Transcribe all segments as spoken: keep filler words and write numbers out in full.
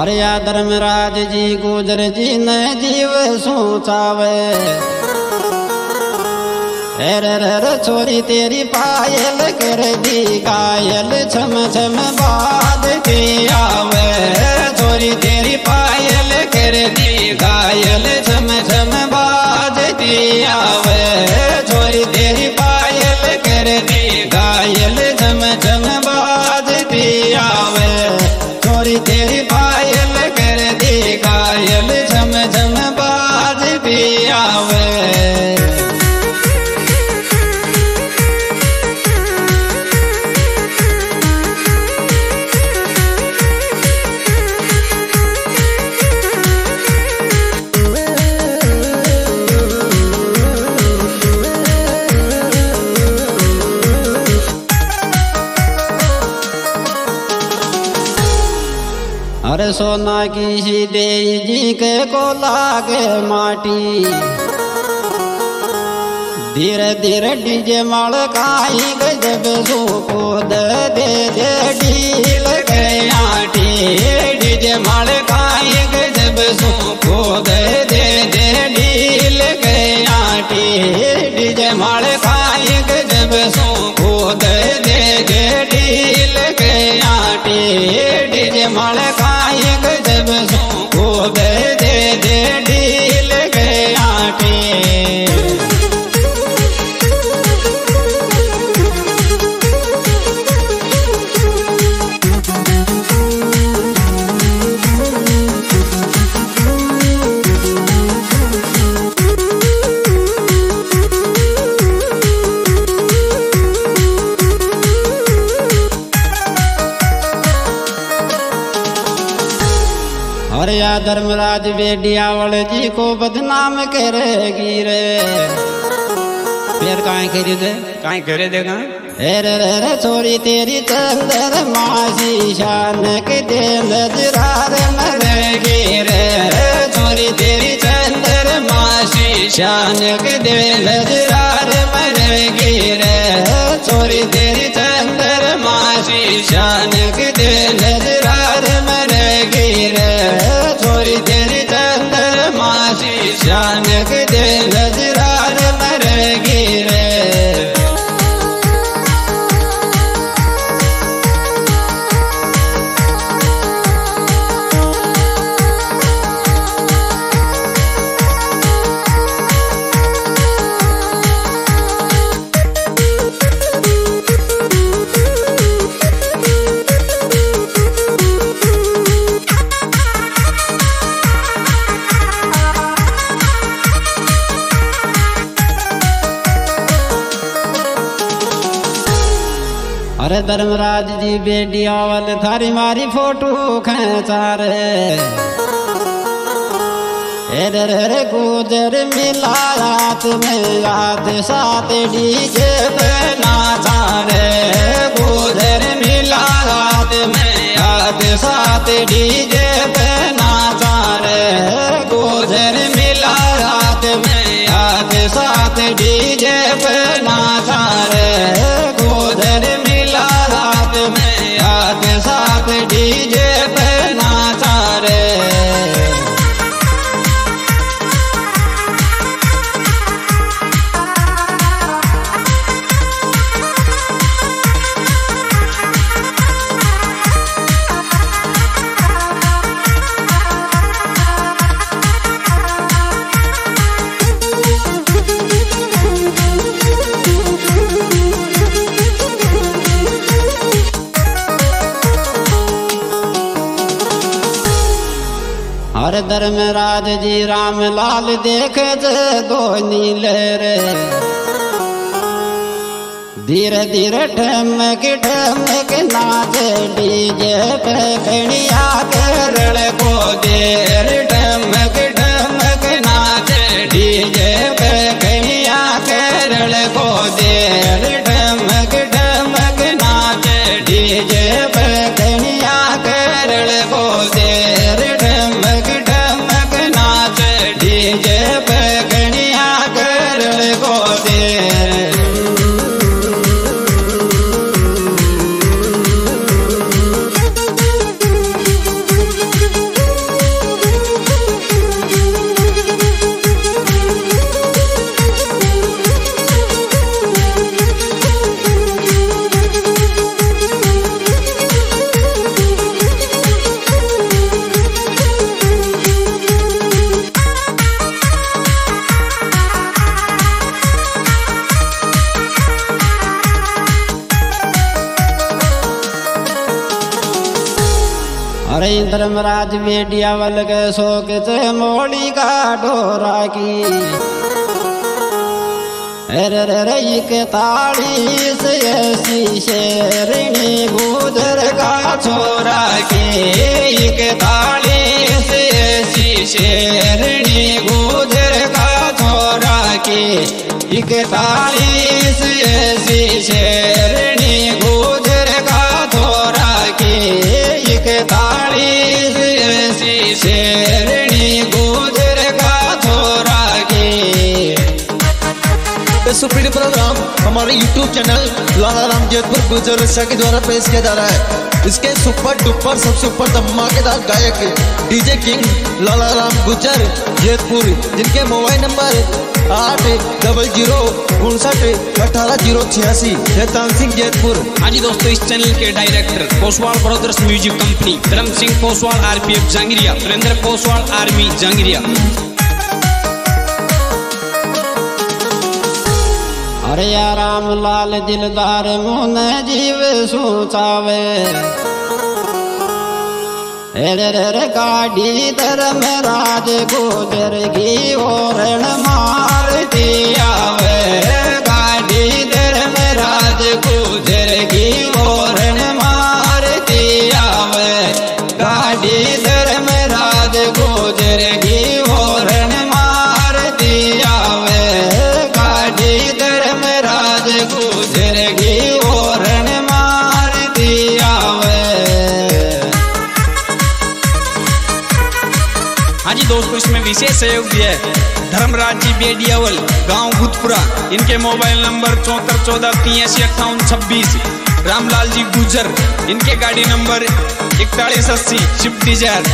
अरे या धर्मराज जी गुजर जी ने जीव सोचावे रे रे छोरी तेरी पायल कर दी गायल छम छम बाद के आवे छोरी तेरी पायल कर दी गायल छम छम बाद के आवे छोरी तेरी पायल कर दी गायल छम छम बाद के आवे छोरी तेरी पायल कर दी गायल छम छम बाद के आवे। अरे सोना की सीधे जी के को लागे माटी धीरे धीरे डीजे माल काई गजब सूको दे दे दे ढील के आटी डीजे माल काई गजब सूको दे दे दे ढील के आटी डीजे माल काई गजब सूको दे दे दे ढील के आटी डीजे माल काई गजब सूको दे दे दे ढील के आटी। अरे या धर्मराज बेडियावल जी को बदनाम करेगी रे फिर काहे करे दे काहे करे देगा रे रे छोरी तेरी चंदर मासी शान के दे नजरार मरेगी रे छोरी तेरी चंदर मासी शान के दे नजरार मरेगी रे छोरी तेरी चंदर मासी शान के दे नजरार मरेगी रे छोरी तेरी चंदर मासी शान के दे नजरार मरेगी रे। अरे धर्मराज जी बेडियावल थारी मारी फोटो खींचा रे रे रे गुजर मिला रात में याद साथ डीजे पे नाचा रे गुजर मिला रात में याद साथ डीजे पे नाचा रे गुजर मिला रात में याद साथ डीजे पे नाचा रे गुजर मिला रात में याद साथ डीजे पे नाचा रे। हर धर्मराज जी राम लाल देखे दो नीले रे धीरे धीरे ठमक ठमक नाच डीजे पे कणिया करल को देर ठमक ठमक नाच डीजे पे कणिया करल को देर ठमक ठमक नाच डीजे पे कणिया करल को देर ठमक ठमक नाच डीजे पे कणिया करल को देर। अरे धर्मराज बेडियावल के शोक से मोड़ी का डोरा की अरे रे के ताड़ी से ऐसी शेरनी गुजर का छोरा के के ताड़ी से ऐसी शेरनी गुजर का छोरा के एक ताड़ी से ऐसी शेरनी गुजर का छोरा के एक ताड़ी से ऐसी शेरनी गुजर का छोरा के। सुप्रीम प्रोग्राम हमारे यूट्यूब चैनल लाला राम जयपुर गुजर शाह के द्वारा पेश किया जा रहा है। इसके सुपर डुपर सबसे ऊपर धमाकेदार गायक डीजे किंग लाला राम गुजर जयपुर, जिनके मोबाइल नंबर आठ डबल जीरो उनसठ अठारह जीरो छियासी शैतान सिंह जयपुर। हाँ जी दोस्तों, इस चैनल के director Poswal brothers music company, Dharm Singh Poswal RPF Jangiriya, Surendra Poswal army Jangiriya. अरे या राम लाल दिलदार मुन जीव सोचावे रे रे गाड़ी धर्मराज गुजर की ओरण मारती आवे, गाड़ी धर्मराज गुजर की ओरण मारती आवे, गाड़ी धर्मराज गुजर की ओरण मारती आवे, गाड़ी धर्मराज गुजर की ओरण मारती आवे। हाँ जी दोस्तों, इसमें विशेष सहयोग दिया है धर्मराज जी बेडियावल, गांव भूतपुरा। इनके मोबाइल नंबर चौहत्तर चौदह तिरासी अट्ठावन छब्बीस। रामलाल जी गुजर, इनके गाड़ी नंबर इकतालीस अस्सी स्विफ्ट डिजायर।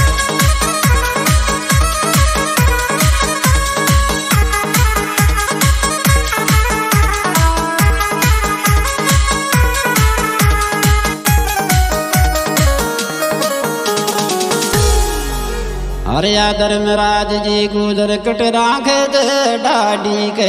अरे या धर्मराज जी गुजर कट राखे डाडी के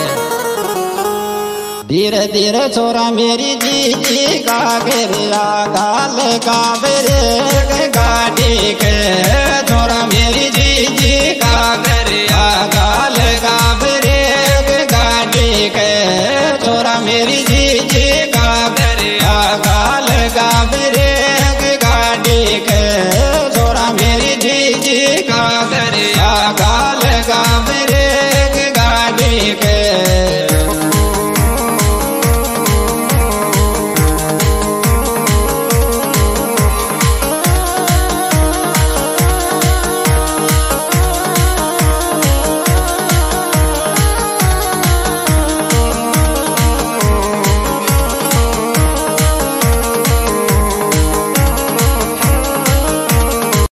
धीरे धीरे छोरा मेरी जी जी का गिरा गाल का बेरे गाड़ी के, छोरा मेरी जी जी का गिरा गाल का बेरे गाड़ी के, छोरा मेरी जी जी